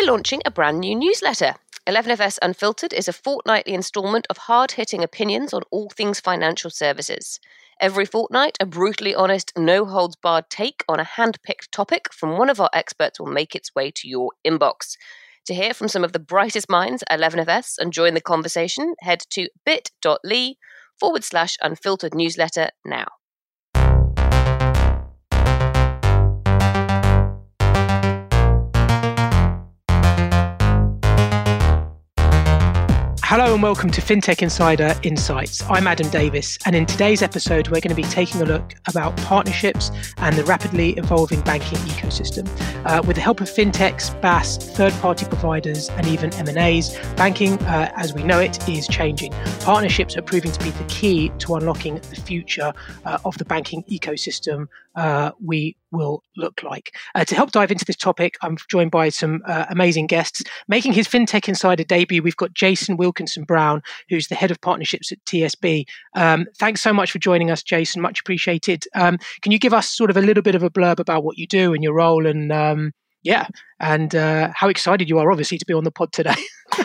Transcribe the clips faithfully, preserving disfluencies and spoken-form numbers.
we're launching a brand new newsletter. eleven F S Unfiltered is a fortnightly instalment of hard-hitting opinions on all things financial services. Every fortnight, a brutally honest, no-holds-barred take on a hand-picked topic from one of our experts will make its way to your inbox. To hear from some of the brightest minds at eleven F S and join the conversation, head to bit.ly forward slash unfiltered newsletter now. Hello and welcome to FinTech Insider Insights. I'm Adam Davis, and in today's episode, we're going to be taking a look about partnerships and the rapidly evolving banking ecosystem. Uh, with the help of fintechs, B A S, third-party providers, and even M and As, banking, uh, as we know it, is changing. Partnerships are proving to be the key to unlocking the future uh, of the banking ecosystem uh, we will look like. Uh, to help dive into this topic, I'm joined by some uh, amazing guests. Making his FinTech Insider debut, we've got Jason Wilkinson Brown, who's the head of partnerships at T S B. Um, thanks so much for joining us, Jason. Much appreciated. Um, can you give us sort of a little bit of a blurb about what you do and your role, and um, yeah, and uh, how excited you are, obviously, to be on the pod today?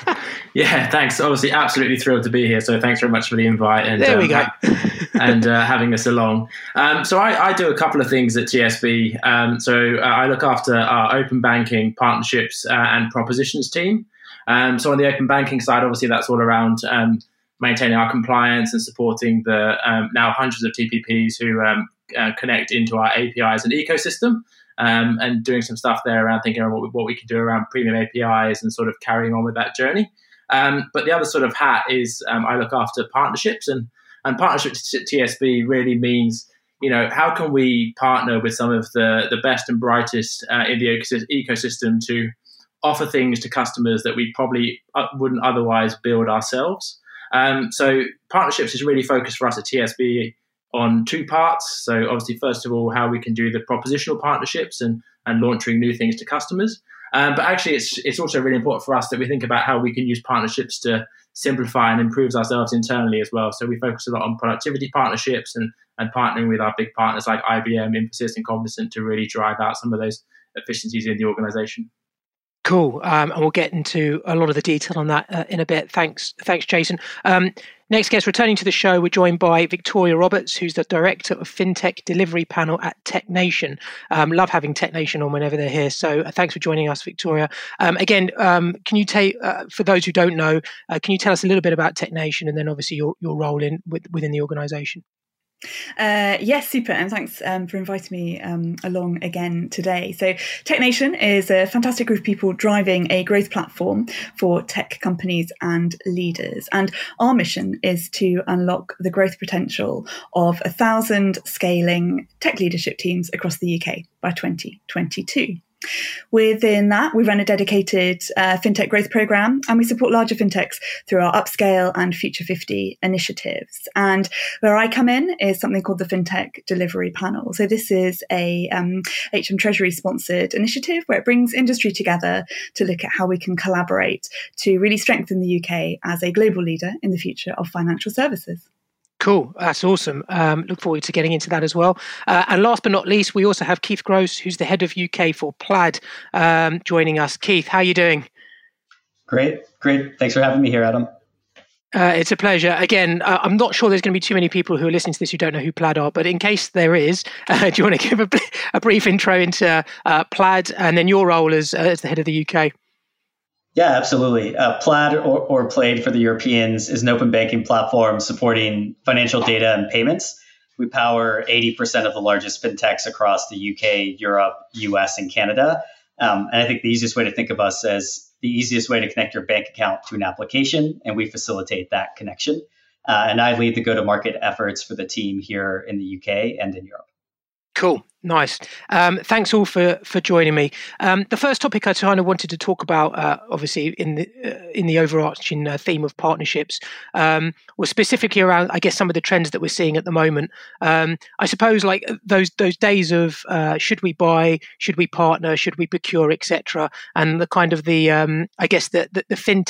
Yeah, thanks. Obviously, absolutely thrilled to be here. So thanks very much for the invite and there we um, go. and uh, having us along. Um, so I, I do a couple of things at T S B. Um, so uh, I look after our open banking partnerships uh, and propositions team. Um, so on the open banking side, obviously that's all around um, maintaining our compliance and supporting the um, now hundreds of T P Ps who um, uh, connect into our A P Is and ecosystem. Um, and doing some stuff there around thinking about what we, what we can do around premium A P Is and sort of carrying on with that journey. Um, but the other sort of hat is um, I look after partnerships, and, and partnerships at T S B really means, you know, how can we partner with some of the, the best and brightest uh, in the ecosystem to offer things to customers that we probably wouldn't otherwise build ourselves. Um, so partnerships is really focused for us at T S B on two parts. So obviously, first of all, how we can do the propositional partnerships and, and launching new things to customers. Um, but actually, it's it's also really important for us that we think about how we can use partnerships to simplify and improve ourselves internally as well. So we focus a lot on productivity partnerships and, and partnering with our big partners like I B M, Infosys, and Cognizant to really drive out some of those efficiencies in the organization. Cool. Um, and we'll get into a lot of the detail on that uh, in a bit. Thanks, thanks, Jason. Um, next guest, returning to the show, we're joined by Victoria Roberts, who's the Director of FinTech Delivery Panel at TechNation. Um, love having TechNation on whenever they're here. So uh, thanks for joining us, Victoria. Um, again, um, can you take, uh, for those who don't know, uh, can you tell us a little bit about TechNation and then obviously your, your role in with, within the organisation? Uh, yes, super, and thanks um, for inviting me um, along again today. So TechNation is a fantastic group of people driving a growth platform for tech companies and leaders. And our mission is to unlock the growth potential of a thousand scaling tech leadership teams across the U K by twenty twenty-two. Within that, we run a dedicated uh, fintech growth program, and we support larger fintechs through our Upscale and Future fifty initiatives. And where I come in is something called the FinTech Delivery Panel. So this is a um, H M Treasury sponsored initiative where it brings industry together to look at how we can collaborate to really strengthen the U K as a global leader in the future of financial services. Cool. That's awesome. Um, look forward to getting into that as well. Uh, and last but not least, we also have Keith Gross, who's the head of U K for Plaid, um, joining us. Keith, how are you doing? Great. Great. Thanks for having me here, Adam. Uh, it's a pleasure. Again, uh, I'm not sure there's going to be too many people who are listening to this who don't know who Plaid are, but in case there is, uh, do you want to give a, a brief intro into uh, Plaid and then your role as, uh, as the head of the U K? Yeah, absolutely. Uh, Plaid, or, or Plaid for the Europeans, is an open banking platform supporting financial data and payments. We power eighty percent of the largest fintechs across the U K, Europe, U S, and Canada. Um, and I think the easiest way to think of us as the easiest way to connect your bank account to an application, and we facilitate that connection. Uh, and I lead the go-to-market efforts for the team here in the U K and in Europe. Cool. Nice. Um, thanks all for, for joining me. Um, the first topic I kind of wanted to talk about, uh, obviously in the uh, in the overarching uh, theme of partnerships, um, was specifically around, I guess, some of the trends that we're seeing at the moment. Um, I suppose, like those those days of uh, should we buy, should we partner, should we procure, et cetera, and the kind of the um, I guess the the, the fintech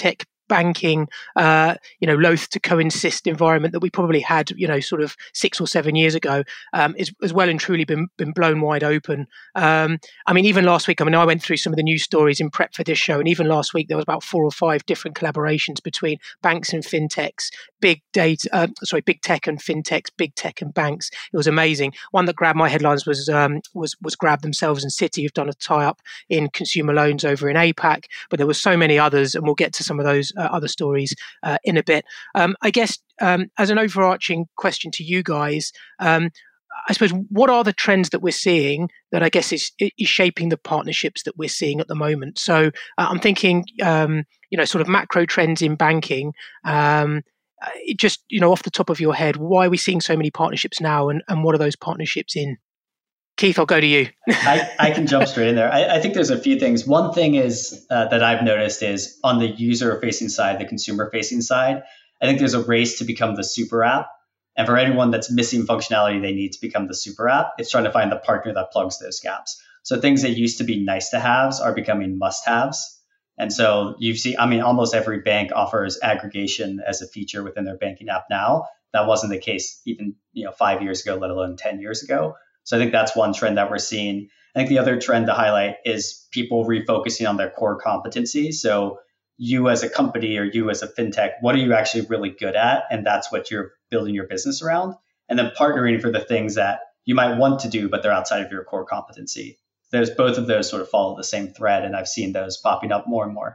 banking, uh, you know, loath to coexist environment that we probably had, you know, sort of six or seven years ago, um, is as well and truly been been blown wide open. Um, I mean, even last week, I mean, I went through some of the news stories in prep for this show, and even last week there was about four or five different collaborations between banks and fintechs, big data, uh, sorry, big tech and fintechs, big tech and banks. It was amazing. One that grabbed my headlines was um, was was Grab themselves and Citi have done a tie-up in consumer loans over in APAC, but there were so many others, and we'll get to some of those uh, other stories uh, in a bit. Um, I guess um, as an overarching question to you guys, um, I suppose, what are the trends that we're seeing that I guess is, is shaping the partnerships that we're seeing at the moment? So uh, I'm thinking, um, you know, sort of macro trends in banking. Um, just, you know, off the top of your head, why are we seeing so many partnerships now, and, and what are those partnerships in? Keith, I'll go to you. I, I can jump straight in there. I, I think there's a few things. One thing is uh, that I've noticed is on the user-facing side, the consumer-facing side, I think there's a race to become the super app. And for anyone that's missing functionality, they need to become the super app. It's trying to find the partner that plugs those gaps. So things that used to be nice to haves are becoming must haves. And so you see, I mean, almost every bank offers aggregation as a feature within their banking app now. That wasn't the case even, you know, five years ago, let alone ten years ago. So I think that's one trend that we're seeing. I think the other trend to highlight is people refocusing on their core competencies. So you as a company or you as a fintech, what are you actually really good at? And that's what you're building your business around. And then partnering for the things that you might want to do, but they're outside of your core competency. There's both of those sort of follow the same thread. And I've seen those popping up more and more.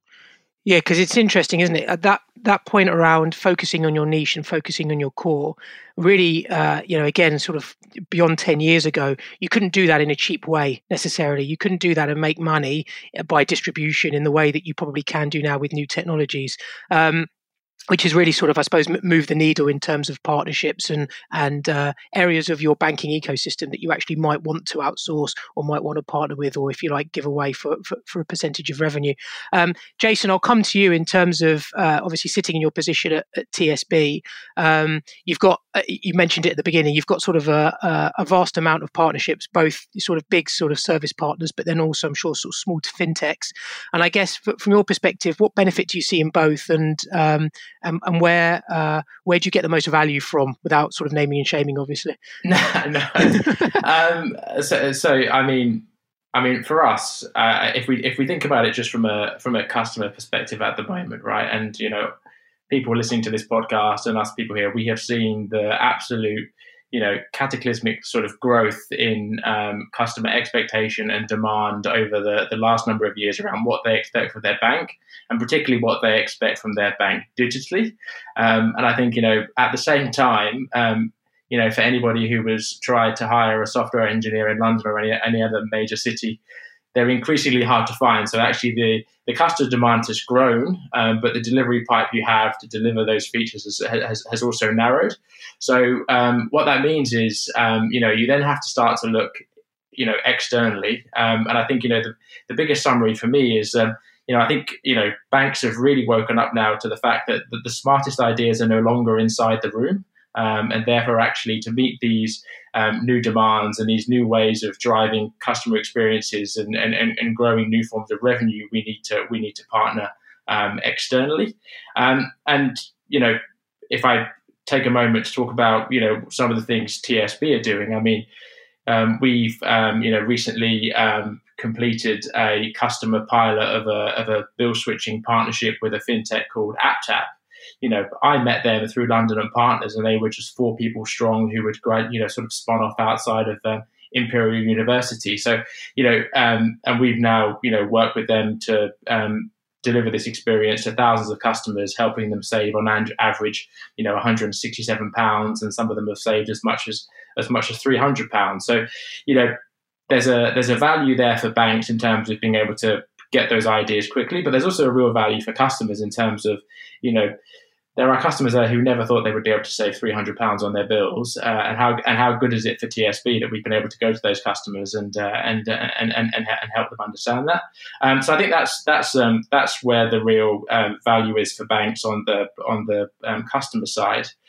Yeah, because it's interesting, isn't it? At that that point around focusing on your niche and focusing on your core, really, uh, you know, again, sort of beyond ten years ago, you couldn't do that in a cheap way necessarily. You couldn't do that and make money by distribution in the way that you probably can do now with new technologies. Um, which has really sort of, I suppose, moved the needle in terms of partnerships and and uh, areas of your banking ecosystem that you actually might want to outsource or might want to partner with, or if you like, give away for for, for a percentage of revenue. Um, Jason, I'll come to you in terms of uh, obviously sitting in your position at, at T S B. Um, you've got, uh, you mentioned it at the beginning, you've got sort of a, a, a vast amount of partnerships, both sort of big sort of service partners, but then also, I'm sure, sort of small to fintechs. And I guess from your perspective, what benefit do you see in both? And um, And, and where uh, where do you get the most value from, without sort of naming and shaming, obviously? No, no. um, so, so I mean, I mean, for us, uh, if we if we think about it just from a from a customer perspective at the moment, right? And you know, people listening to this podcast and us people here, we have seen the absolute, you know, cataclysmic sort of growth in um, customer expectation and demand over the, the last number of years around what they expect from their bank, and particularly what they expect from their bank digitally. Um, and I think, you know, at the same time, um, you know, for anybody who was tried to hire a software engineer in London or any, any other major city, they're increasingly hard to find. So actually the, the customer demand has grown, um, but the delivery pipe you have to deliver those features has, has, has also narrowed. So um, what that means is, um, you know, you then have to start to look, you know, externally. Um, and I think, you know, the, the biggest summary for me is, um, you know, I think, you know, banks have really woken up now to the fact that the, the smartest ideas are no longer inside the room. Um, and therefore, actually, to meet these um, new demands and these new ways of driving customer experiences and, and, and growing new forms of revenue, we need to we need to partner um, externally. Um, and you know, if I take a moment to talk about you know some of the things T S B are doing, I mean, um, we've um, you know recently um, completed a customer pilot of a of a bill switching partnership with a fintech called AppTap. You know, I met them through London and Partners, and they were just four people strong who had, you know, sort of spun off outside of uh, Imperial University. So, you know, um, and we've now, you know, worked with them to um, deliver this experience to thousands of customers, helping them save on average, you know, one hundred sixty-seven pounds, and some of them have saved as much as as much as three hundred pounds. So, you know, there's a there's a value there for banks in terms of being able to get those ideas quickly, but there's also a real value for customers in terms of, you know, there are customers there who never thought they would be able to save three hundred pounds on their bills, uh, and how and how good is it for T S B that we've been able to go to those customers and uh, and, uh, and and and and help them understand that. Um, so I think that's that's um, that's where the real um, value is for banks on the on the um, customer side.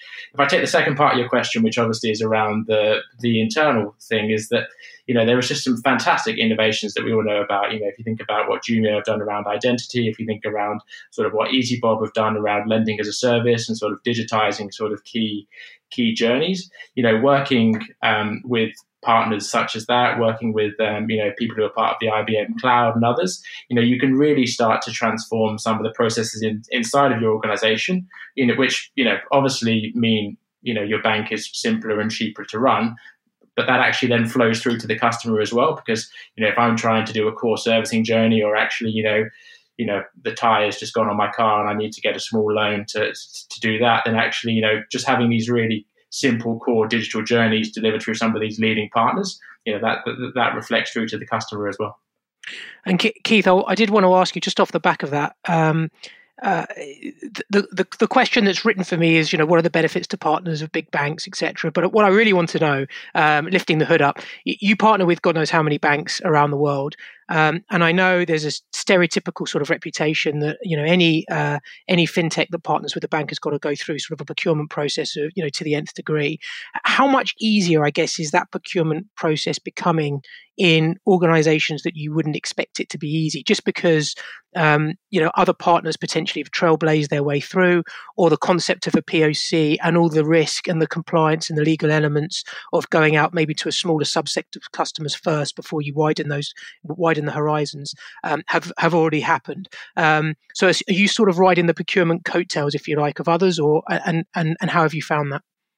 if I take the second part of your question, which obviously is around the the internal thing, is that, you know, there was just some fantastic innovations that we all know about. You know, if you think about what Jumio have done around identity, if you think around sort of what EasyBob have done around lending as a service and sort of digitizing sort of key key journeys, you know, working um, with partners such as that, working with um, you know, people who are part of the I B M Cloud and others, you know, you can really start to transform some of the processes in, inside of your organization, you know, which, you know, obviously mean, you know, your bank is simpler and cheaper to run, but that actually then flows through to the customer as well. Because, you know, if I'm trying to do a core servicing journey, or actually, you know, you know, the tire has just gone on my car and I need to get a small loan to to do that, then actually, you know, just having these really simple core digital journeys delivered through some of these leading partners, you know, that that, that reflects through to the customer as well. And Keith, I did want to ask you, just off the back of that, um, uh, the, the the question that's written for me is, you know, what are the benefits to partners of big banks, et cetera. But what I really want to know, um, lifting the hood up, you partner with God knows how many banks around the world. Um, and I know there's a stereotypical sort of reputation that, you know, any uh, any fintech that partners with a bank has got to go through sort of a procurement process of, you know, to the nth degree. How much easier, I guess, is that procurement process becoming in organizations that you wouldn't expect it to be easy, just because, um, you know, other partners potentially have trailblazed their way through, or the concept of a P O C and all the risk and the compliance and the legal elements of going out maybe to a smaller subset of customers first before you widen those, widen the horizons, um, have, have already happened. Um, so are you sort of riding the procurement coattails, if you like, of others, or and and, and how have you found that?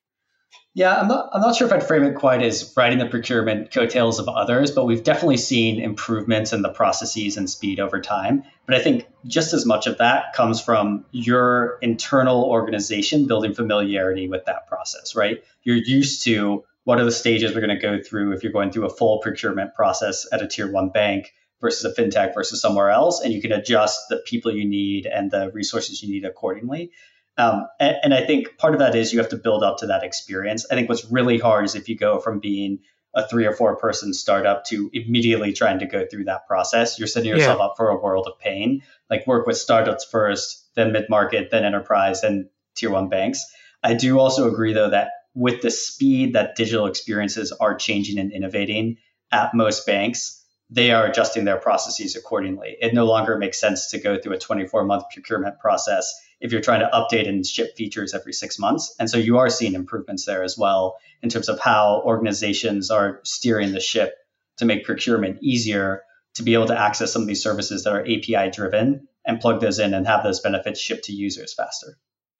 Yeah, I'm not I'm not sure if I'd frame it quite as riding the procurement coattails of others, but we've definitely seen improvements in the processes and speed over time. But I think just as much of that comes from your internal organization building familiarity with that process, right? You're used to what are the stages we're going to go through if you're going through a full procurement process at a tier one bank versus a fintech versus somewhere else, and you can adjust the people you need and the resources you need accordingly. Um, and, and I think part of that is you have to build up to that experience. I think what's really hard is if you go from being a three or four person startup to immediately trying to go through that process, you're setting yourself yeah. up for a world of pain. Like, work with startups first, then mid-market, then enterprise, then tier one banks. I do also agree, though, that with the speed that digital experiences are changing and innovating at most banks, they are adjusting their processes accordingly. It no longer makes sense to go through a twenty-four month procurement process if you're trying to update and ship features every six months. And so you are seeing improvements there as well in terms of how organizations are steering the ship to make procurement easier, to be able to access some of these services that are A P I driven and plug those in and have those benefits shipped to users faster.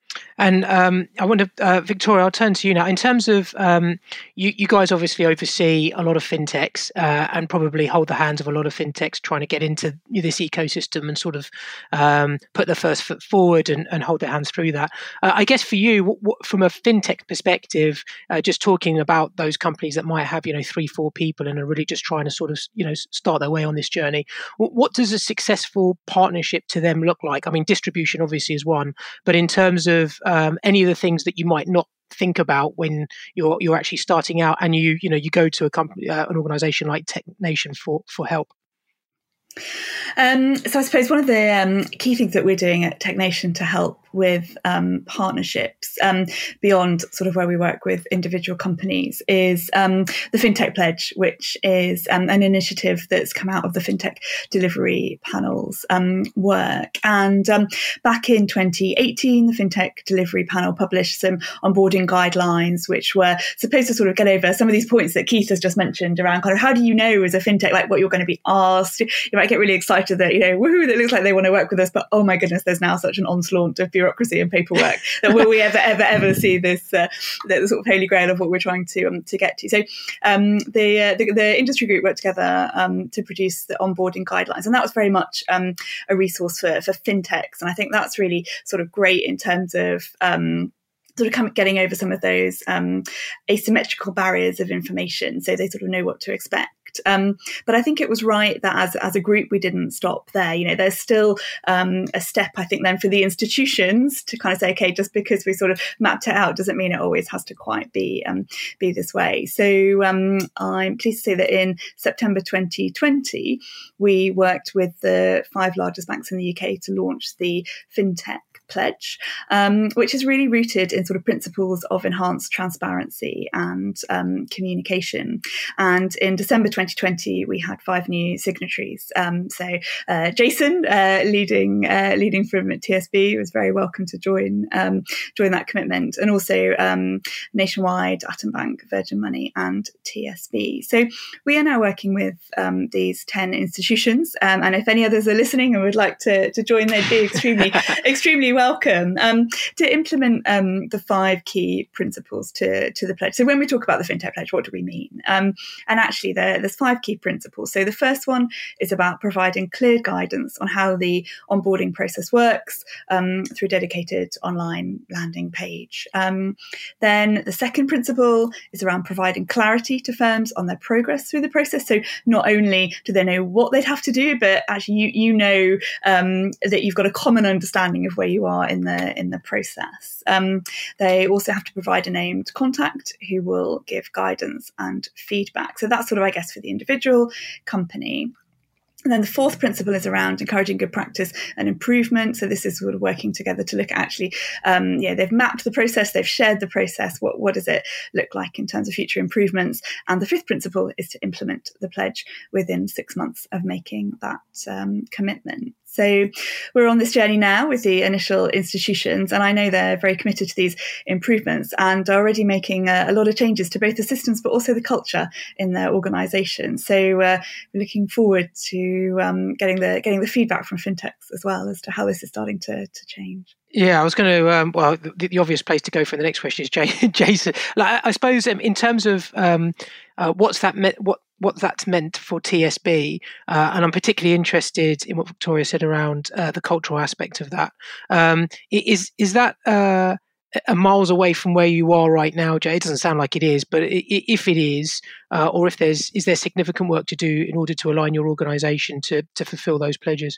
And um, I wonder, uh, Victoria, I'll turn to you now. In terms of, um, you, you guys obviously oversee a lot of fintechs uh, and probably hold the hands of a lot of fintechs trying to get into this ecosystem and sort of um, put their first foot forward and, and hold their hands through that. Uh, I guess for you, what, what, from a fintech perspective, uh, just talking about those companies that might have, you know, three, four people and are really just trying to sort of, you know, start their way on this journey, what, what does a successful partnership to them look like? I mean, distribution obviously is one, but in terms of Um, any of the things that you might not think about when you're you're actually starting out, and you you know you go to a company, uh, an organization like TechNation for for help. Um, so I suppose one of the um, key things that we're doing at TechNation to help with um, partnerships um, beyond sort of where we work with individual companies is um, the FinTech Pledge, which is um, an initiative that's come out of the FinTech Delivery Panel's um, work. And um, back in twenty eighteen, the FinTech Delivery Panel published some onboarding guidelines, which were supposed to sort of get over some of these points that Keith has just mentioned around kind of how do you know as a FinTech, like what you're going to be asked. You might get really excited that, you know, woohoo, that looks like they want to work with us, but oh my goodness, there's now such an onslaught of bureaucracy and paperwork that will we ever, ever, ever see this, uh, the sort of holy grail of what we're trying to um, to get to. So um, the, uh, the the industry group worked together um, to produce the onboarding guidelines, and that was very much um, a resource for, for fintechs. And I think that's really sort of great in terms of um, sort of come, getting over some of those um, asymmetrical barriers of information, so they sort of know what to expect. Um, but I think it was right that as as a group we didn't stop there. You know, there's still um, a step, I think, then for the institutions to kind of say, okay, just because we sort of mapped it out doesn't mean it always has to quite be um, be this way. So um, I'm pleased to say that in September twenty twenty, we worked with the five largest banks in the U K to launch the FinTech pledge, um, which is really rooted in sort of principles of enhanced transparency and um, communication. And in December twenty twenty, we had five new signatories. Um, so uh, Jason, uh, leading uh, leading from T S B, was very welcome to join um, join that commitment, and also um, Nationwide, Atom Bank, Virgin Money, and T S B. So we are now working with um, these ten institutions, um, and if any others are listening and would like to, to join, they'd be extremely extremely welcome um, to implement um, the five key principles to to the pledge. So when we talk about the FinTech pledge, what do we mean? Um, and actually, there, there's five key principles. So the first one is about providing clear guidance on how the onboarding process works um, through a dedicated online landing page. Um, then the second principle is around providing clarity to firms on their progress through the process. So not only do they know what they'd have to do, but actually you you know um, that you've got a common understanding of where you are in the in the process. Um, they also have to provide a named contact who will give guidance and feedback. So that's sort of, I guess, for the individual company. And then the fourth principle is around encouraging good practice and improvement. So this is sort of working together to look at actually, um, yeah, they've mapped the process, they've shared the process. What, what does it look like in terms of future improvements? And the fifth principle is to implement the pledge within six months of making that um, commitment. So we're on this journey now with the initial institutions, and I know they're very committed to these improvements and are already making a, a lot of changes to both the systems but also the culture in their organisation. So uh, we're looking forward to um, getting the getting the feedback from fintechs as well as to how this is starting to, to change. Yeah, I was going to. Um, well, the, the obvious place to go for the next question is Jay, Jason. Like, I suppose um, in terms of um, uh, what's that meant, what what that's meant for T S B, uh, and I'm particularly interested in what Victoria said around uh, the cultural aspect of that. Um, is is that uh, a miles away from where you are right now, Jay? It doesn't sound like it is, but if it is, uh, or if there's is there significant work to do in order to align your organisation to to fulfil those pledges?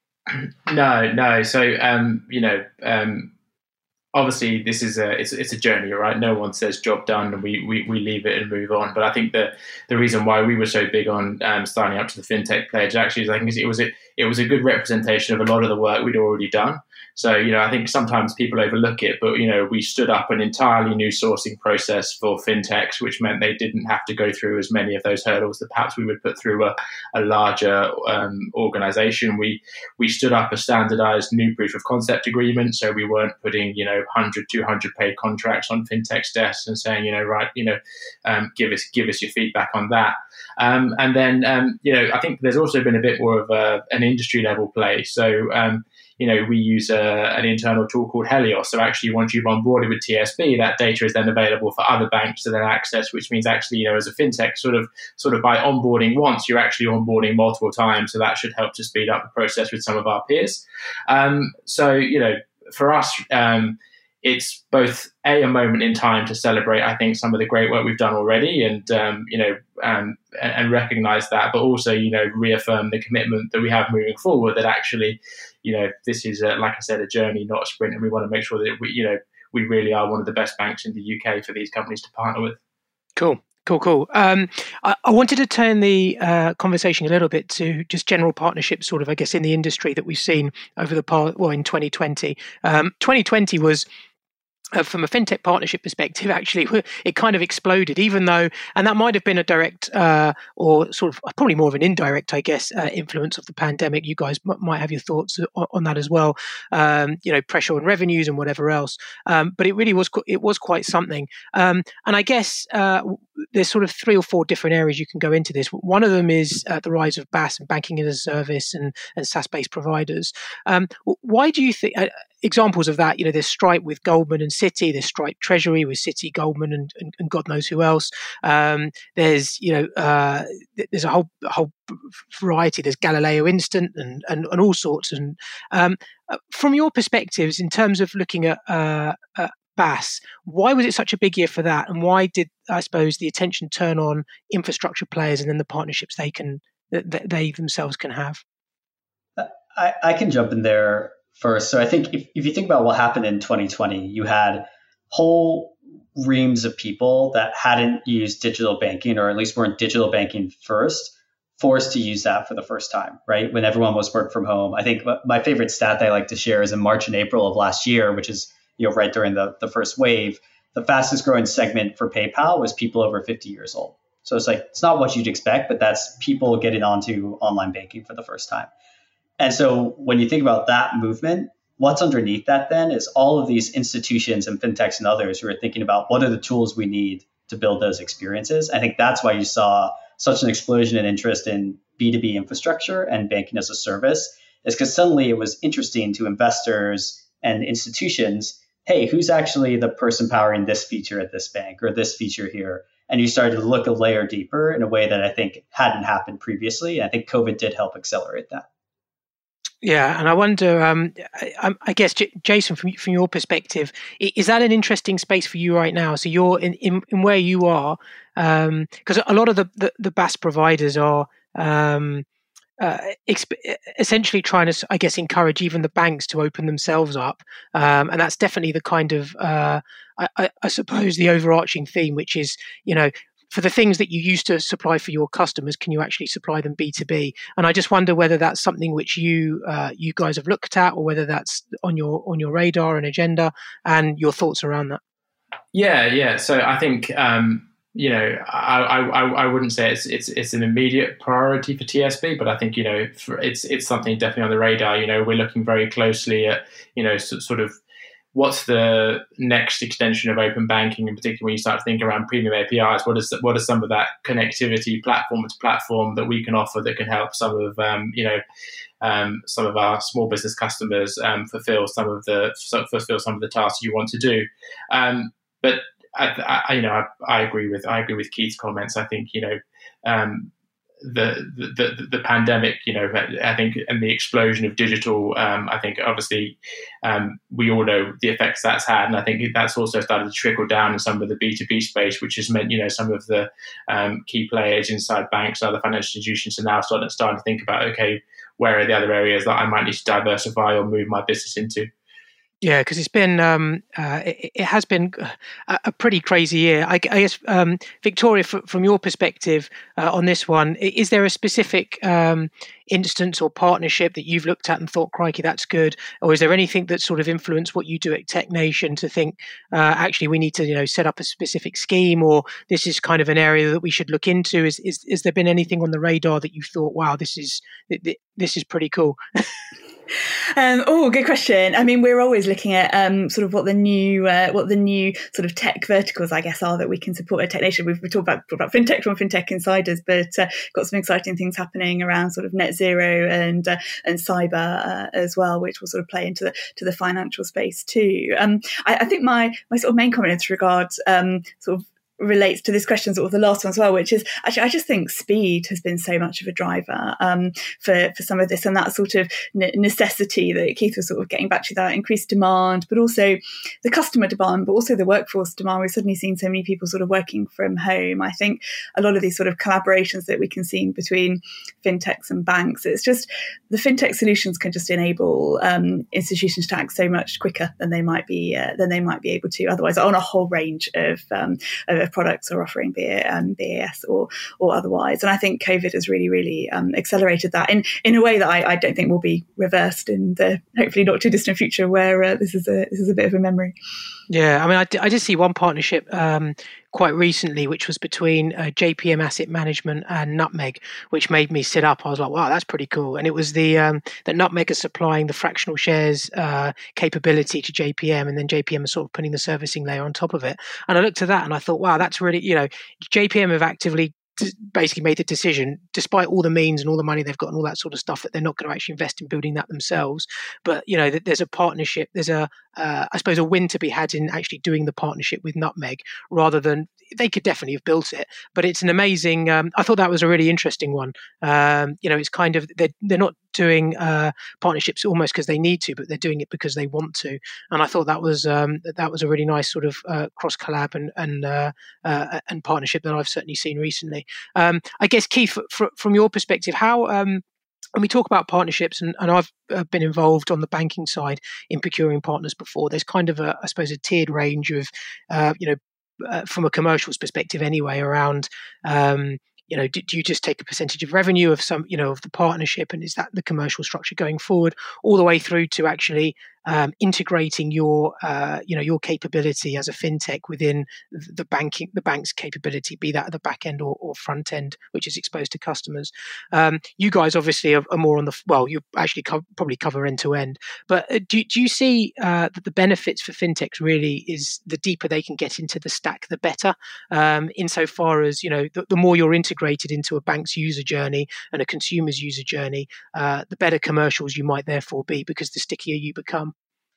No, no. So, um, you know, um, obviously this is a it's, it's a journey, right? No one says job done and we, we we leave it and move on. But I think that the reason why we were so big on um, signing up to the FinTech pledge actually is I think it was a, it was a good representation of a lot of the work we'd already done. So, you know, I think sometimes people overlook it, but, you know, we stood up an entirely new sourcing process for fintechs, which meant they didn't have to go through as many of those hurdles that perhaps we would put through a, a larger um, organization. We we stood up a standardized new proof of concept agreement. So we weren't putting, you know, one hundred, two hundred page contracts on fintechs' desks and saying, you know, right, you know, um, give us give us your feedback on that. Um, and then, um, you know, I think there's also been a bit more of a, an industry level play. So, um, you know, we use a, an internal tool called Helios. So actually, once you've onboarded with T S B, that data is then available for other banks to then access, which means actually, you know, as a fintech, sort of sort of by onboarding once, you're actually onboarding multiple times. So that should help to speed up the process with some of our peers. Um, so, you know, for us, um, it's both a, a moment in time to celebrate, I think, some of the great work we've done already and, um, you know, um, and, and recognize that, but also, you know, reaffirm the commitment that we have moving forward that actually, you know, this is, a, like I said, a journey, not a sprint. And we want to make sure that we, you know, we really are one of the best banks in the U K for these companies to partner with. Cool. Cool, cool. Um, I, I wanted to turn the uh, conversation a little bit to just general partnerships, sort of, I guess, in the industry that we've seen over the past, well, in twenty twenty. Um, twenty twenty was, Uh, from a fintech partnership perspective, actually, it kind of exploded, even though, and that might have been a direct uh, or sort of probably more of an indirect, I guess, uh, influence of the pandemic. You guys m- might have your thoughts on, on that as well. Um, you know, pressure on revenues and whatever else. Um, but it really was it was quite something. Um, and I guess uh, there's sort of three or four different areas you can go into this. One of them is uh, the rise of B A S and banking as a service and, and SaaS-based providers. Um, why do you think? Uh, examples of that, you know, there's Stripe with Goldman and Citi, there's Stripe Treasury with Citi, Goldman, and, and, and God knows who else. Um, there's, you know, uh, there's a whole a whole variety. There's Galileo Instant and and, and all sorts. And um, from your perspectives, in terms of looking at uh, uh, B A S, why was it such a big year for that? And why did, I suppose, the attention turn on infrastructure players and then the partnerships they can that they themselves can have? I, I can jump in there first. So I think if, if you think about what happened in twenty twenty, you had whole reams of people that hadn't used digital banking, or at least weren't digital banking first, forced to use that for the first time, right? When everyone was work from home. I think my favorite stat that I like to share is in March and April of last year, which is, you know, right during the, the first wave, the fastest growing segment for PayPal was people over fifty years old. So it's like, it's not what you'd expect, but that's people getting onto online banking for the first time. And so when you think about that movement, what's underneath that then is all of these institutions and fintechs and others who are thinking about what are the tools we need to build those experiences. I think that's why you saw such an explosion in interest in B two B infrastructure and banking as a service, is because suddenly it was interesting to investors and institutions, hey, who's actually the person powering this feature at this bank or this feature here? And you started to look a layer deeper in a way that I think hadn't happened previously. I think COVID did help accelerate that. Yeah, and I wonder, um, I, I guess, J- Jason, from from your perspective, is that an interesting space for you right now? So you're in, in, in where you are, because um, a lot of the, the, the B A S providers are um, uh, exp- essentially trying to, I guess, encourage even the banks to open themselves up. Um, and that's definitely the kind of, uh, I, I, I suppose, the overarching theme, which is, you know, for the things that you used to supply for your customers, can you actually supply them B two B? And I just wonder whether that's something which you uh, you guys have looked at, or whether that's on your on your radar and agenda, and your thoughts around that. Yeah, yeah. So I think um, you know I, I I wouldn't say it's it's it's an immediate priority for T S B, but I think you know for, it's it's something definitely on the radar. You know, we're looking very closely at you know sort of what's the next extension of open banking, in particular when you start to think around premium A P Is. What is what is some of that connectivity platform to platform that we can offer that can help some of um, you know um, some of our small business customers um, fulfill some of the fulfill some of the tasks you want to do. Um, but I, I, you know, I, I agree with I agree with Keith's comments. I think you know. Um, The, the the pandemic, you know, I think, and the explosion of digital, um, I think obviously um, we all know the effects that's had, and I think that's also started to trickle down in some of the B two B space, which has meant, you know, some of the um, key players inside banks and other financial institutions are now starting, starting to think about, okay, where are the other areas that I might need to diversify or move my business into? Yeah, because it's been um, uh, it, it has been a, a pretty crazy year. I, I guess, um, Victoria, f- from your perspective uh, on this one, is there a specific um, instance or partnership that you've looked at and thought, crikey, that's good? Or is there anything that sort of influenced what you do at Tech Nation to think, uh, actually, we need to, you know, set up a specific scheme, or this is kind of an area that we should look into? Is is, is there been anything on the radar that you thought, wow, this is this is pretty cool? Um, oh, good question. I mean, we're always looking at um, sort of what the new, uh, what the new sort of tech verticals, I guess, are that we can support at Tech Nation. We've, we've talked about, talked about fintech from Fintech Insiders, but uh, got some exciting things happening around sort of net zero and uh, and cyber uh, as well, which will sort of play into the to the financial space too. Um, I, I think my my sort of main comment in this regard, um, sort of. relates to this question, sort of the last one as well, which is actually I just think speed has been so much of a driver um, for for some of this, and that sort of necessity that Keith was sort of getting back to, that increased demand, but also the customer demand, but also the workforce demand. We've suddenly seen so many people sort of working from home. I think a lot of these sort of collaborations that we can see between fintechs and banks, it's just the fintech solutions can just enable um, institutions to act so much quicker than they might be uh, than they might be able to otherwise on a whole range of um, of products or offering, be it um, B A S or or otherwise. And I think COVID has really, really um, accelerated that in, in a way that I, I don't think will be reversed in the hopefully not too distant future, where uh, this is a this is a bit of a memory. Yeah, I mean, I, I did see one partnership um, quite recently, which was between uh, J P M Asset Management and Nutmeg, which made me sit up. I was like, wow, that's pretty cool. And it was the um, that Nutmeg is supplying the fractional shares uh, capability to J P M, and then J P M is sort of putting the servicing layer on top of it. And I looked at that and I thought, wow, that's really, you know, J P M have actively basically made the decision, despite all the means and all the money they've got and all that sort of stuff, that they're not going to actually invest in building that themselves. But, you know, there's a partnership, there's a, uh, I suppose, a win to be had in actually doing the partnership with Nutmeg, rather than, they could definitely have built it, but it's an amazing, um, I thought that was a really interesting one. Um, you know, it's kind of, they're, they're not doing uh, partnerships almost because they need to, but they're doing it because they want to. And I thought that was um, that was a really nice sort of uh, cross collab and and uh, uh, and partnership that I've certainly seen recently. Um, I guess, Keith, f- from your perspective, how um, when we talk about partnerships, and, and I've uh, been involved on the banking side in procuring partners before, there's kind of a, I suppose, a tiered range of, uh, you know, uh, from a commercials perspective anyway, around um, you know, do, do you just take a percentage of revenue of some, you know, of the partnership, and is that the commercial structure going forward, all the way through to actually um, integrating your, uh, you know, your capability as a fintech within the banking, the bank's capability, be that at the back end or, or front end, which is exposed to customers. Um, you guys obviously are, are more on the, well, you actually co- probably cover end to end, but do, do you see uh, that the benefits for fintechs really is the deeper they can get into the stack, the better, um, insofar as, you know, the, the more you're integrated into a bank's user journey and a consumer's user journey, uh, the better commercials you might therefore be, because the stickier you become.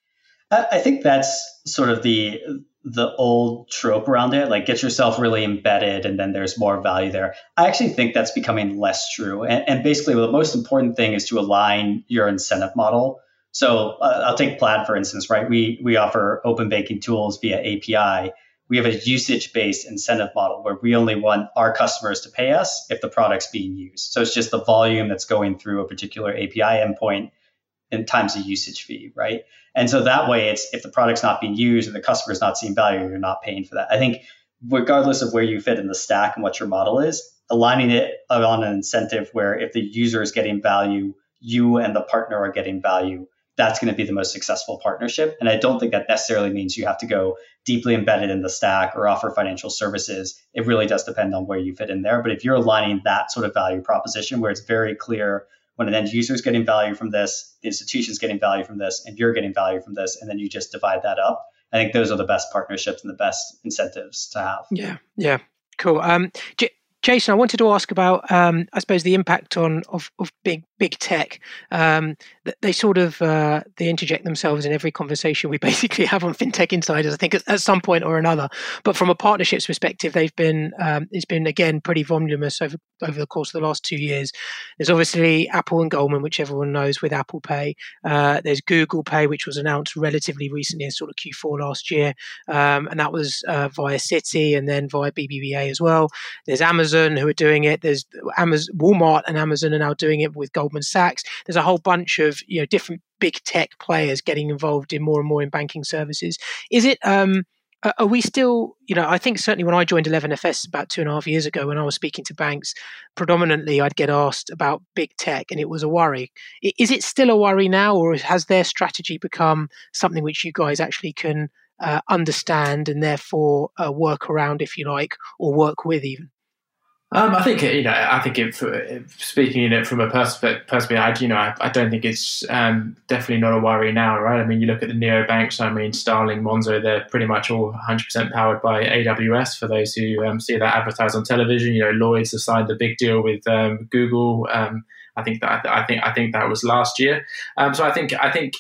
I think that's sort of the the old trope around it, like get yourself really embedded and then there's more value there. I actually think that's becoming less true. And, and basically, the most important thing is to align your incentive model. So uh, I'll take Plaid, for instance, right? We we offer open banking tools via A P I. We have a usage-based incentive model where we only want our customers to pay us if the product's being used. So it's just the volume that's going through a particular A P I endpoint in times a usage fee, right? And so that way, it's if the product's not being used and the customer's not seeing value, you're not paying for that. I think regardless of where you fit in the stack and what your model is, aligning it on an incentive where if the user is getting value, you and the partner are getting value, that's going to be the most successful partnership. And I don't think that necessarily means you have to go deeply embedded in the stack or offer financial services. It really does depend on where you fit in there. But if you're aligning that sort of value proposition where it's very clear when an end user is getting value from this, the institution is getting value from this, and you're getting value from this, and then you just divide that up, I think those are the best partnerships and the best incentives to have. Yeah, yeah, cool. Um, J- Jason, I wanted to ask about, um, I suppose, the impact on of, of big big tech. Um, they sort of uh, they interject themselves in every conversation we basically have on FinTech Insiders, I think, at, at some point or another. But from a partnerships perspective, they've been um, it's been again pretty voluminous over over the course of the last two years. There's obviously Apple and Goldman, which everyone knows with Apple Pay. Uh, there's Google Pay, which was announced relatively recently in sort of Q four last year, um, and that was uh, via Citi and then via B B V A as well. There's Amazon who are doing it. There's Amazon, Walmart and Amazon are now doing it with Goldman Sachs. There's a whole bunch of, you know, different big tech players getting involved in more and more in banking services. Is it, um, are we still, you know, I think certainly when I joined eleven F S about two and a half years ago, when I was speaking to banks, predominantly I'd get asked about big tech and it was a worry. Is it still a worry now, or has their strategy become something which you guys actually can uh, understand and therefore uh, work around, if you like, or work with even? Um, I think, you know, I think if, if speaking in it from a perspective, perspective, you know, I, I don't think it's um, definitely not a worry now, right? I mean, you look at the neobanks. I mean, Starling, Monzo, they're pretty much all one hundred percent powered by A W S. For those who um, see that advertised on television, you know, Lloyd's has signed the big deal with um, Google. Um, I think that I think I think that was last year. Um, so I think I think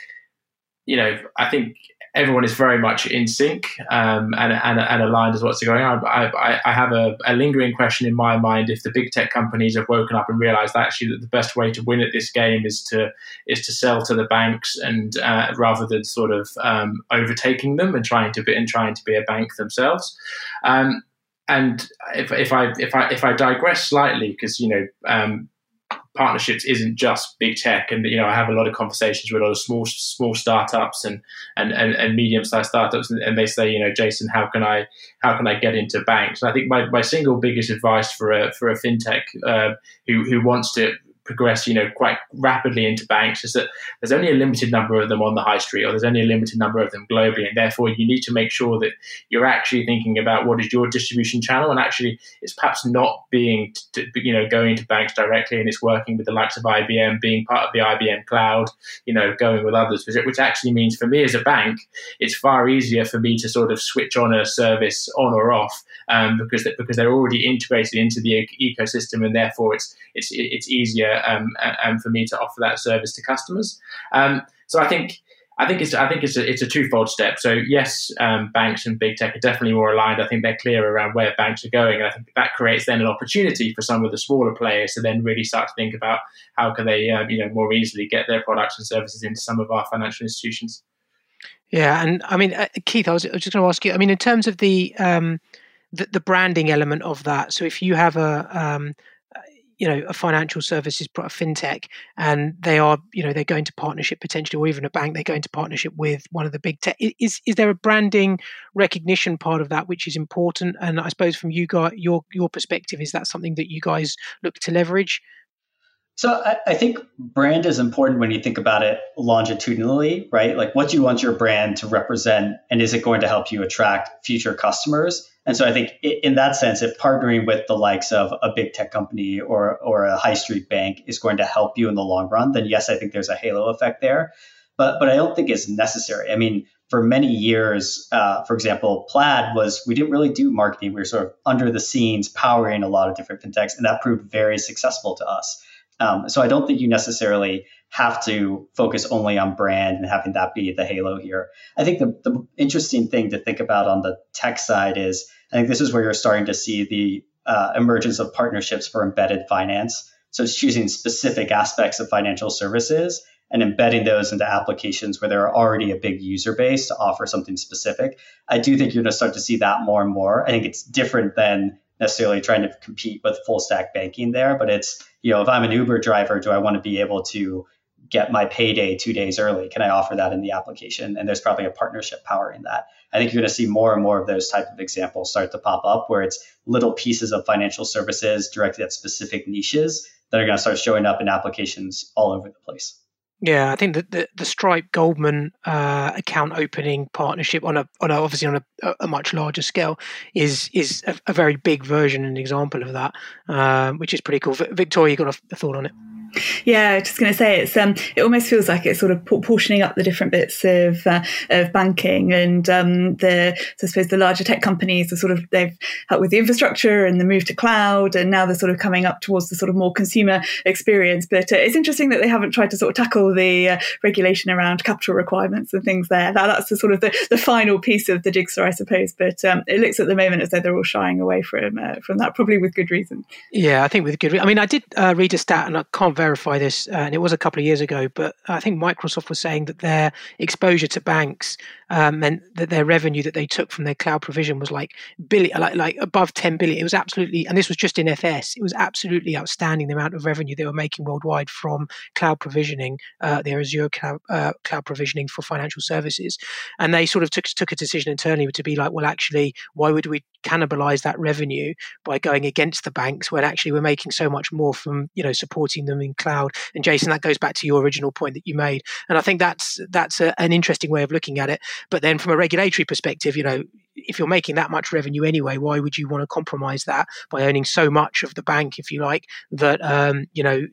you know I think. Everyone is very much in sync um, and, and, and aligned as what's going on. I, I, I have a, a lingering question in my mind if the big tech companies have woken up and realized actually that the best way to win at this game is to is to sell to the banks and uh, rather than sort of um, overtaking them and trying to be and trying to be a bank themselves. Um, and if, if I if I if I digress slightly, because you know. Um, partnerships isn't just big tech, and you know I have a lot of conversations with a lot of small small startups and and, and, and medium sized startups, and, and they say, you know, Jason, how can I how can I get into banks? And I think my, my single biggest advice for a for a fintech uh, who who wants to progress, you know, quite rapidly into banks is that there's only a limited number of them on the high street, or there's only a limited number of them globally, and therefore you need to make sure that you're actually thinking about what is your distribution channel, and actually it's perhaps not being, to, you know, going to banks directly, and it's working with the likes of I B M, being part of the I B M cloud, you know, going with others, which actually means for me as a bank, it's far easier for me to sort of switch on a service on or off um, because because they're already integrated into the ecosystem, and therefore it's it's it's easier. Um, and for me to offer that service to customers, um, so I think I think it's I think it's a, it's a twofold step. So yes, um, banks and big tech are definitely more aligned. I think they're clear around where banks are going, and I think that creates then an opportunity for some of the smaller players to then really start to think about how can they um, you know more easily get their products and services into some of our financial institutions. Yeah, and I mean, uh, Keith, I was, I was just going to ask you. I mean, in terms of the, um, the the branding element of that. So if you have a um, you know, a financial services, a fintech, and they are, you know, they're going to partnership potentially, or even a bank, they're going to partnership with one of the big tech. Is is there a branding recognition part of that which is important? And I suppose from you guys, your your perspective, is that something that you guys look to leverage? So I, I think brand is important when you think about it longitudinally, right? Like, what do you want your brand to represent, and is it going to help you attract future customers? And so I think in that sense, if partnering with the likes of a big tech company or or a high street bank is going to help you in the long run, then yes, I think there's a halo effect there. But but I don't think it's necessary. I mean, for many years, uh, for example, Plaid was, we didn't really do marketing. We were sort of under the scenes powering a lot of different fintechs, and that proved very successful to us. Um, so I don't think you necessarily have to focus only on brand and having that be the halo here. I think the, the interesting thing to think about on the tech side is, I think this is where you're starting to see the uh, emergence of partnerships for embedded finance. So it's choosing specific aspects of financial services and embedding those into applications where there are already a big user base to offer something specific. I do think you're going to start to see that more and more. I think it's different than necessarily trying to compete with full stack banking there, but it's, you know, if I'm an Uber driver, do I want to be able to get my payday two days early? Can I offer that in the application? And there's probably a partnership power in that. I think you're going to see more and more of those type of examples start to pop up, where it's little pieces of financial services directed at specific niches that are going to start showing up in applications all over the place. Yeah, I think that the, the Stripe Goldman uh, account opening partnership on a on a, obviously on a, a much larger scale is is a, a very big version and example of that, uh, which is pretty cool. Victoria, you got a, a thought on it? Yeah, just going to say it's um, it almost feels like it's sort of portioning up the different bits of uh, of banking, and um, the so I suppose the larger tech companies are sort of, they've helped with the infrastructure and the move to cloud, and now they're sort of coming up towards the sort of more consumer experience. But uh, it's interesting that they haven't tried to sort of tackle the uh, regulation around capital requirements and things there. That, that's the sort of the, the final piece of the jigsaw, I suppose. But um, it looks at the moment as though they're all shying away from uh, from that, probably with good reason. Yeah, I think with good reason. I mean, I did uh, read a stat, and I can't verify this, uh, and it was a couple of years ago, but I think Microsoft was saying that their exposure to banks um, meant that their revenue that they took from their cloud provision was like billion, like, like above ten billion. It was absolutely, and this was just in F S, it was absolutely outstanding, the amount of revenue they were making worldwide from cloud provisioning, uh, their Azure cloud, uh, cloud provisioning for financial services. And they sort of took, took a decision internally to be like, well, actually, why would we cannibalize that revenue by going against the banks when actually we're making so much more from, you know, supporting them in cloud? And Jason, that goes back to your original point that you made. And I think that's that's a, an interesting way of looking at it. But then from a regulatory perspective, you know, if you're making that much revenue anyway, why would you want to compromise that by owning so much of the bank, if you like, that, um, you know,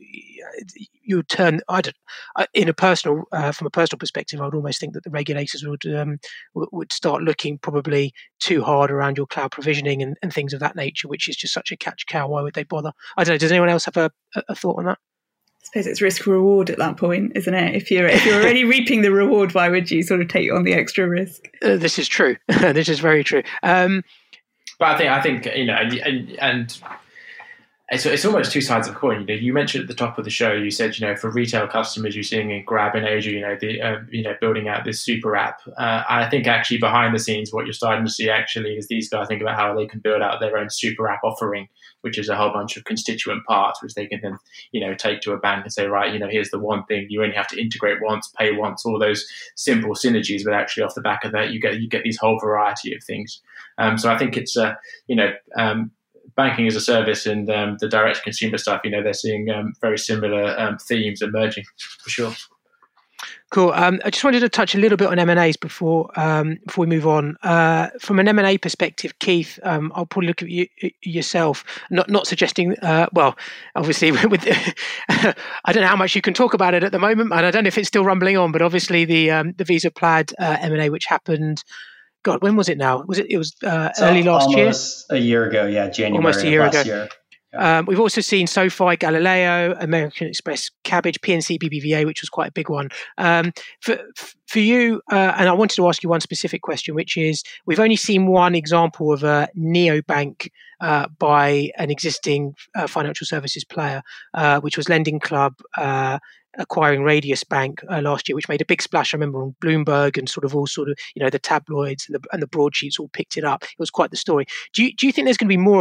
you turn, I don't, in a personal, uh, from a personal perspective, I would almost think that the regulators would um, would start looking probably too hard around your cloud provisioning and, and things of that nature, which is just such a catch cow. Why would they bother? I don't know. Does anyone else have a, a thought on that? I suppose it's risk reward at that point, isn't it? If you're if you're already reaping the reward, why would you sort of take on the extra risk? Uh, this is true. This is very true. Um, but I think I think you know, and, and, and it's it's almost two sides of the coin. You know, you mentioned at the top of the show, you said, you know, for retail customers, you're seeing in Grab in Asia, you know, the uh, you know building out this super app. Uh, I think actually behind the scenes, what you're starting to see actually is these guys think about how they can build out their own super app offering, which is a whole bunch of constituent parts, which they can then, you know, take to a bank and say, right, you know, here's the one thing you only have to integrate once, pay once, all those simple synergies. But actually, off the back of that, you get you get these whole variety of things. Um, so I think it's, uh, you know, um, banking as a service and um, the direct consumer stuff. You know, they're seeing um, very similar um, themes emerging for sure. Cool. Um, I just wanted to touch a little bit on M and A's before um, before we move on. Uh, from an M and A perspective, Keith, um, I'll probably look at you yourself. Not not suggesting. Uh, well, obviously, with I don't know how much you can talk about it at the moment, and I don't know if it's still rumbling on. But obviously, the um, the Visa Plaid uh, M and A, which happened. God, when was it now? Was it? It was uh, so early last almost year. Almost a year ago. Yeah, January. Almost a year last ago. Year. Yeah. Um, we've also seen SoFi, Galileo, American Express, Cabbage, P N C, B B V A, which was quite a big one. Um, for for you, uh, and I wanted to ask you one specific question, which is, we've only seen one example of a neobank uh, by an existing uh, financial services player, uh, which was Lending Club uh, acquiring Radius Bank uh, last year, which made a big splash. I remember on Bloomberg and sort of all sort of, you know, the tabloids and the, and the broadsheets all picked it up. It was quite the story. Do you, do you think there's going to be more of that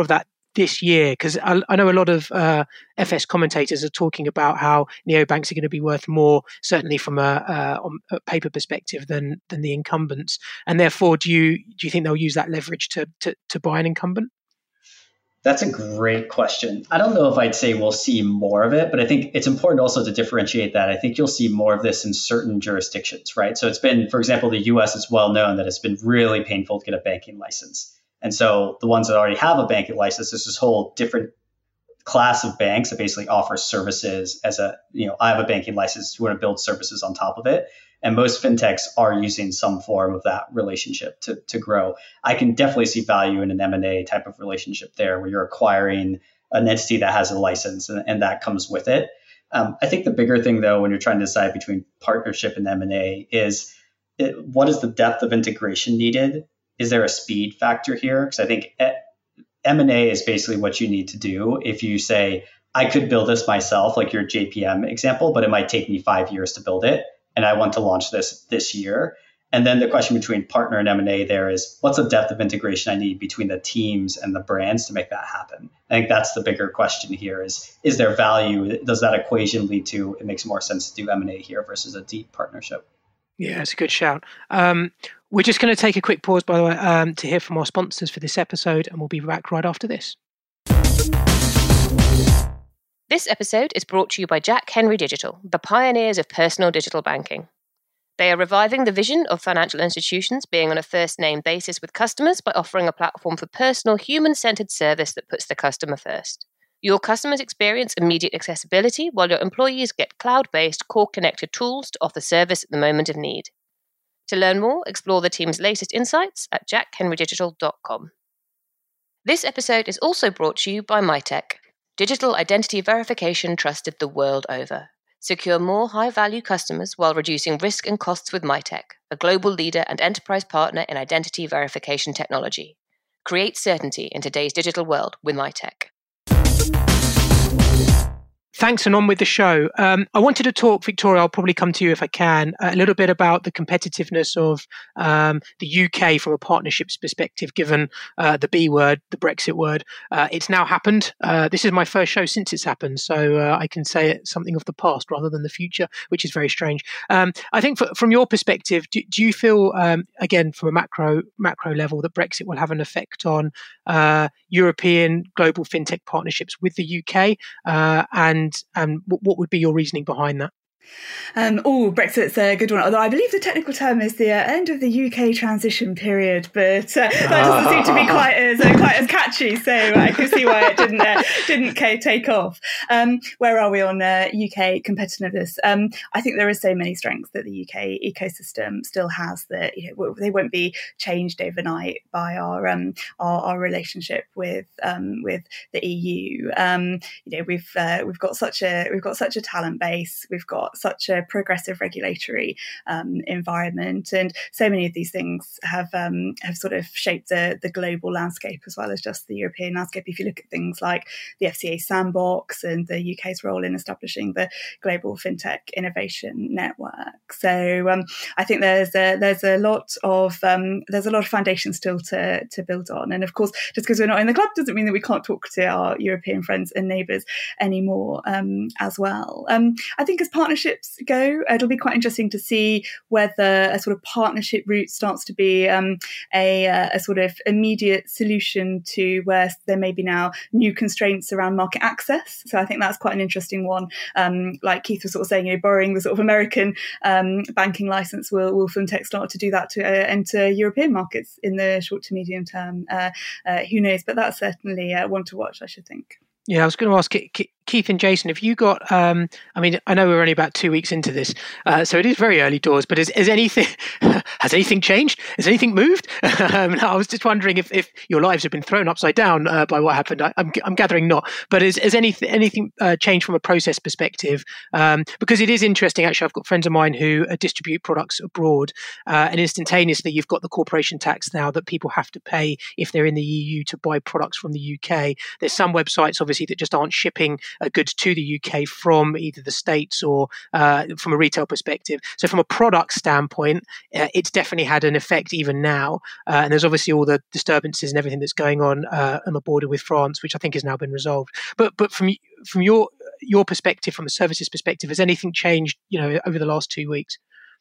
this year? Because I, I know a lot of uh, F S commentators are talking about how neobanks are going to be worth more, certainly from a, a, a paper perspective, than than the incumbents. And therefore, do you do you think they'll use that leverage to to, to buy an incumbent? That's a great question. I don't know if I'd say we'll see more of it, but I think it's important also to differentiate that. I think you'll see more of this in certain jurisdictions, right? So it's been, for example, the U S is well known that it's been really painful to get a banking license. And so the ones that already have a banking license, there's this whole different class of banks that basically offer services as a, you know, I have a banking license, you want to build services on top of it. And most fintechs are using some form of that relationship to, to grow. I can definitely see value in an M and A type of relationship there where you're acquiring an entity that has a license and, and that comes with it. Um, I think the bigger thing, though, when you're trying to decide between partnership and M and A is it, what is the depth of integration needed? Is there a speed factor here? Because I think M and A is basically what you need to do if you say, I could build this myself, like your J P M example, but it might take me five years to build it. And I want to launch this this year. And then the question between partner and M and A there is, what's the depth of integration I need between the teams and the brands to make that happen? I think that's the bigger question here is, is there value? Does that equation lead to, it makes more sense to do M and A here versus a deep partnership? Yeah, it's a good shout. Um, we're just going to take a quick pause, by the way, um, to hear from our sponsors for this episode, and we'll be back right after this. This episode is brought to you by Jack Henry Digital, the pioneers of personal digital banking. They are reviving the vision of financial institutions being on a first-name basis with customers by offering a platform for personal, human-centered service that puts the customer first. Your customers experience immediate accessibility, while your employees get cloud-based, core-connected tools to offer service at the moment of need. To learn more, explore the team's latest insights at jack henry digital dot com. This episode is also brought to you by Mitek. Digital identity verification trusted the world over. Secure more high-value customers while reducing risk and costs with Mitek, a global leader and enterprise partner in identity verification technology. Create certainty in today's digital world with Mitek. Thanks, and on with the show. Um, I wanted to talk, Victoria, I'll probably come to you if I can, a little bit about the competitiveness of um, the U K from a partnerships perspective, given uh, the B word, the Brexit word. Uh, it's now happened. Uh, this is my first show since it's happened, so uh, I can say it's something of the past rather than the future, which is very strange. Um, I think for, from your perspective, do, do you feel, um, again, from a macro macro level, that Brexit will have an effect on uh, European global fintech partnerships with the U K? Uh, and And what would be your reasoning behind that? Um, oh, Brexit's a good one. Although I believe the technical term is the uh, end of the U K transition period, but uh, that doesn't seem to be quite as uh, quite as catchy. So I can see why it didn't uh, didn't take off. Um, where are we on uh, U K competitiveness? Um, I think there are so many strengths that the U K ecosystem still has that, you know, they won't be changed overnight by our um, our, our relationship with um, with the E U. Um, you know, we've uh, we've got such a we've got such a talent base. We've got such a progressive regulatory um, environment, and so many of these things have um, have sort of shaped the the global landscape as well as just the European landscape. If you look at things like the F C A sandbox and the U K's role in establishing the global fintech innovation network, so um, I think there's a, there's a lot of um, there's a lot of foundation still to to build on. And of course, just because we're not in the club doesn't mean that we can't talk to our European friends and neighbours anymore um, as well. Um, I think as partnerships go, it'll be quite interesting to see whether a sort of partnership route starts to be um, a, a sort of immediate solution to where there may be now new constraints around market access. So I think that's quite an interesting one. Um, like Keith was sort of saying, you know, borrowing the sort of American um, banking license, will, will fintech start to do that to uh, enter European markets in the short to medium term? Uh, uh, who knows? But that's certainly uh, one to watch, I should think. Yeah, I was going to ask Keith and Jason, have you got, um, I mean, I know we're only about two weeks into this, uh, so it is very early doors, but has, has anything has anything changed? Has anything moved? um, I was just wondering if, if your lives have been thrown upside down uh, by what happened. I, I'm, I'm gathering not, but has, has anything, anything uh, changed from a process perspective? Um, because it is interesting, actually, I've got friends of mine who uh, distribute products abroad, uh, and instantaneously you've got the corporation tax now that people have to pay if they're in the E U to buy products from the U K. There's some websites, obviously, obviously that just aren't shipping uh, goods to the U K from either the States or uh, from a retail perspective. So from a product standpoint, uh, it's definitely had an effect even now. Uh, and there's obviously all the disturbances and everything that's going on uh, on the border with France, which I think has now been resolved. But but from from your your perspective, from a services perspective, has anything changed, you know, over the last two weeks?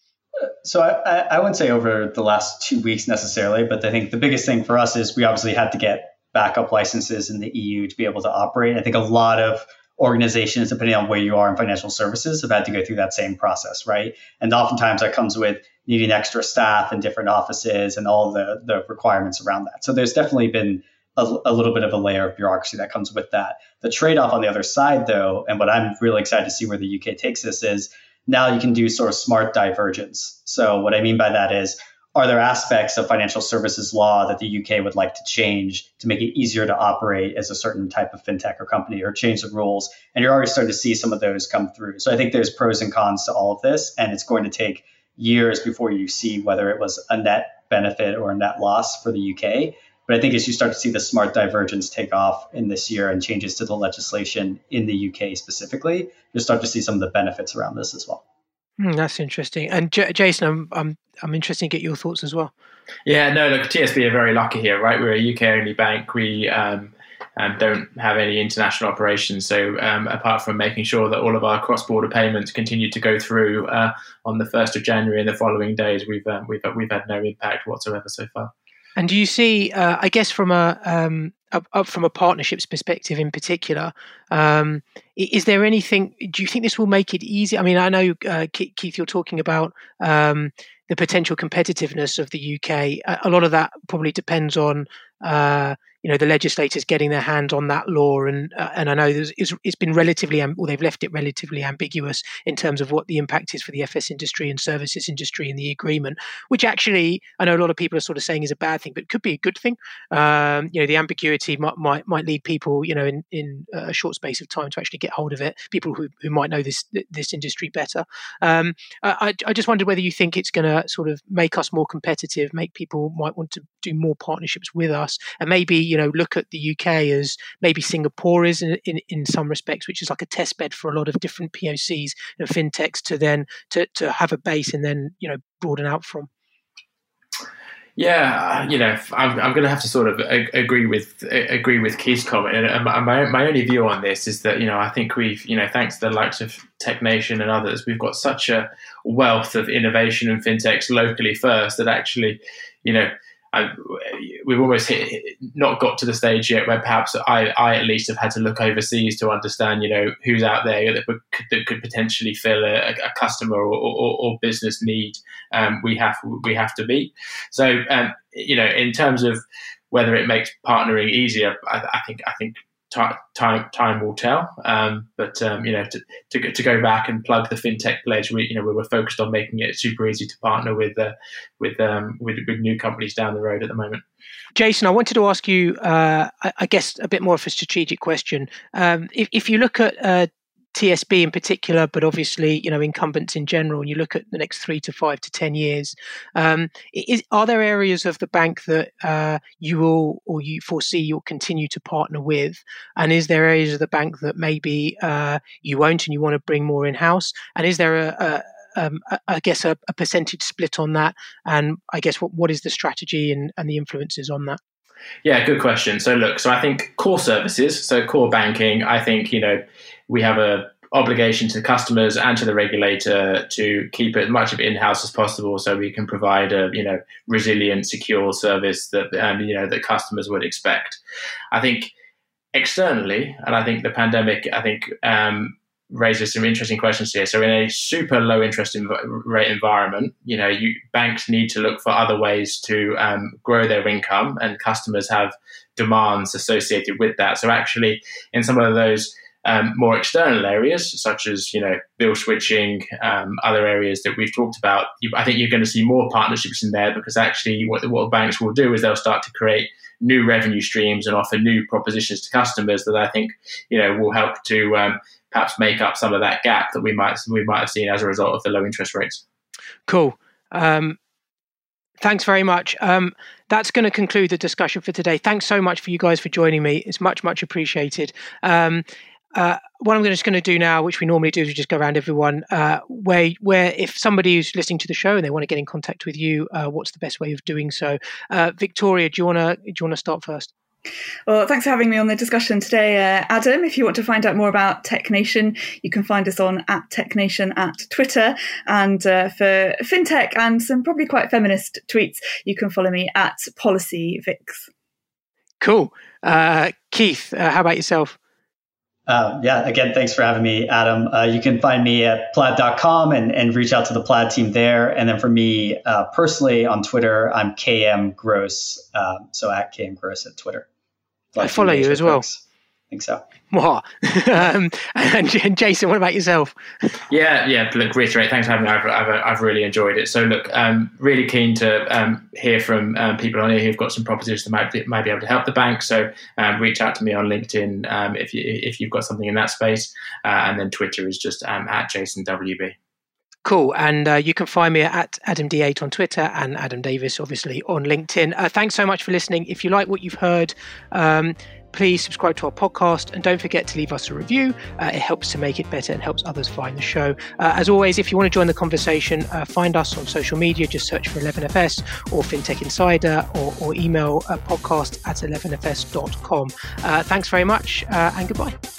So I, I wouldn't say over the last two weeks necessarily, but I think the biggest thing for us is we obviously had to get backup licenses in the E U to be able to operate. I think a lot of organizations, depending on where you are in financial services, have had to go through that same process, right? And oftentimes that comes with needing extra staff in different offices and all the, the requirements around that. So there's definitely been a, a little bit of a layer of bureaucracy that comes with that. The trade-off on the other side, though, and what I'm really excited to see where the U K takes this is now you can do sort of smart divergence. So what I mean by that is, are there aspects of financial services law that the U K would like to change to make it easier to operate as a certain type of fintech or company, or change the rules? And you're already starting to see some of those come through. So I think there's pros and cons to all of this, and it's going to take years before you see whether it was a net benefit or a net loss for the U K. But I think as you start to see the smart divergence take off in this year and changes to the legislation in the U K specifically, you'll start to see some of the benefits around this as well. Mm, that's interesting. And J- Jason, I'm, I'm I'm interested to get your thoughts as well. Yeah, no, look, T S B are very lucky here, right? We're a U K-only bank. We um, um, don't have any international operations. So um, apart from making sure that all of our cross-border payments continue to go through uh, on the first of January and the following days, we've um, we've we've had no impact whatsoever so far. And do you see, uh, I guess, from a um, up, up from a partnerships perspective in particular, um, is there anything? Do you think this will make it easy? I mean, I know uh, Keith, you're talking about um, the potential competitiveness of the U K. A, a lot of that probably depends on uh, you know the legislators getting their hands on that law, and uh, and I know there's, it's, it's been relatively, or they've left it relatively ambiguous in terms of what the impact is for the F S industry and services industry in the agreement, which actually I know a lot of people are sort of saying is a bad thing, but could be a good thing. Um, you know, the ambiguity might might, might lead people, you know, in, in a short space of time to actually get hold of it. People who, who might know this this industry better. Um, I I just wondered whether you think it's going to sort of make us more competitive, make people might want to do more partnerships with us, and maybe, you know, look at the U K as maybe Singapore is in, in, in some respects, which is like a test bed for a lot of different P O Cs and fintechs to then to, to have a base and then, you know, broaden out from. Yeah, you know, I'm, I'm going to have to sort of agree with agree with Keith's comment. And my my only view on this is that, you know, I think we've, you know, thanks to the likes of TechNation and others, we've got such a wealth of innovation and fintechs locally first that actually, you know, I, we've almost hit, not got to the stage yet where perhaps I, I at least have had to look overseas to understand, you know, who's out there that, would, that could potentially fill a, a customer or, or, or business need. Um, we have we have to meet. So, um, you know, in terms of whether it makes partnering easier, I, I think I think. Time time will tell, um, but um, you know, to, to to go back and plug the fintech pledge, we you know we were focused on making it super easy to partner with uh, with, um, with with new companies down the road at the moment. Jason, I wanted to ask you, uh, I, I guess, a bit more of a strategic question. Um, if if you look at uh, T S B in particular, but obviously, you know, incumbents in general, and you look at the next three to five to ten years, um, is, are there areas of the bank that uh, you will or you foresee you'll continue to partner with? And is there areas of the bank that maybe uh, you won't and you want to bring more in-house? And is there a, a um, I guess, a, a percentage split on that? And I guess what, what is the strategy and, and the influences on that? Yeah, good question. So look, so I think core services, so core banking, I think, you know, we have a obligation to customers and to the regulator to keep as much of it in-house as possible, so we can provide a, you know, resilient, secure service that um, you know that customers would expect. I think externally, and I think the pandemic, I think um, raises some interesting questions here. So in a super low interest inv- rate environment, you know, you, banks need to look for other ways to um, grow their income, and customers have demands associated with that. So actually, in some of those Um, more external areas, such as, you know, bill switching, um, other areas that we've talked about, you, I think you're going to see more partnerships in there, because actually what, what banks will do is they'll start to create new revenue streams and offer new propositions to customers that I think, you know, will help to um, perhaps make up some of that gap that we might we might have seen as a result of the low interest rates. Cool. Um, thanks very much. Um, that's going to conclude the discussion for today. Thanks so much for you guys for joining me. It's much, much appreciated. Um, uh, what I'm just going to do now, which we normally do, is we just go around everyone, uh, where, where if somebody who's listening to the show and they want to get in contact with you, uh, what's the best way of doing so? Uh, Victoria, do you want to do you want to start first? Well, thanks for having me on the discussion today, uh, Adam. If you want to find out more about TechNation, you can find us on at TechNation at Twitter. And uh, for fintech and some probably quite feminist tweets, you can follow me at PolicyVix. Cool. Uh, Keith, uh, how about yourself? Uh, yeah, again, thanks for having me, Adam. Uh, you can find me at plaid dot com and, and reach out to the Plaid team there. And then for me uh, personally on Twitter, I'm K M Gross. Uh, so at K M Gross at Twitter. I follow you as well. Folks. I think so. What? um, and Jason, what about yourself? Yeah, yeah. Look, reiterate. Thanks for having me. I've, I've, I've really enjoyed it. So, look, um, really keen to um, hear from um, people on here who've got some propositions that might be, might be able to help the bank. So, um, reach out to me on LinkedIn um, if you if you've got something in that space, uh, and then Twitter is just um, at Jason W B. Cool. And uh, you can find me at Adam D eight on Twitter and Adam Davis, obviously, on LinkedIn. Uh, thanks so much for listening. If you like what you've heard, um, please subscribe to our podcast and don't forget to leave us a review. Uh, it helps to make it better and helps others find the show. Uh, as always, if you want to join the conversation, uh, find us on social media. Just search for eleven F S or FinTech Insider or, or email uh, podcast at eleven F S dot com. Uh, thanks very much uh, and goodbye.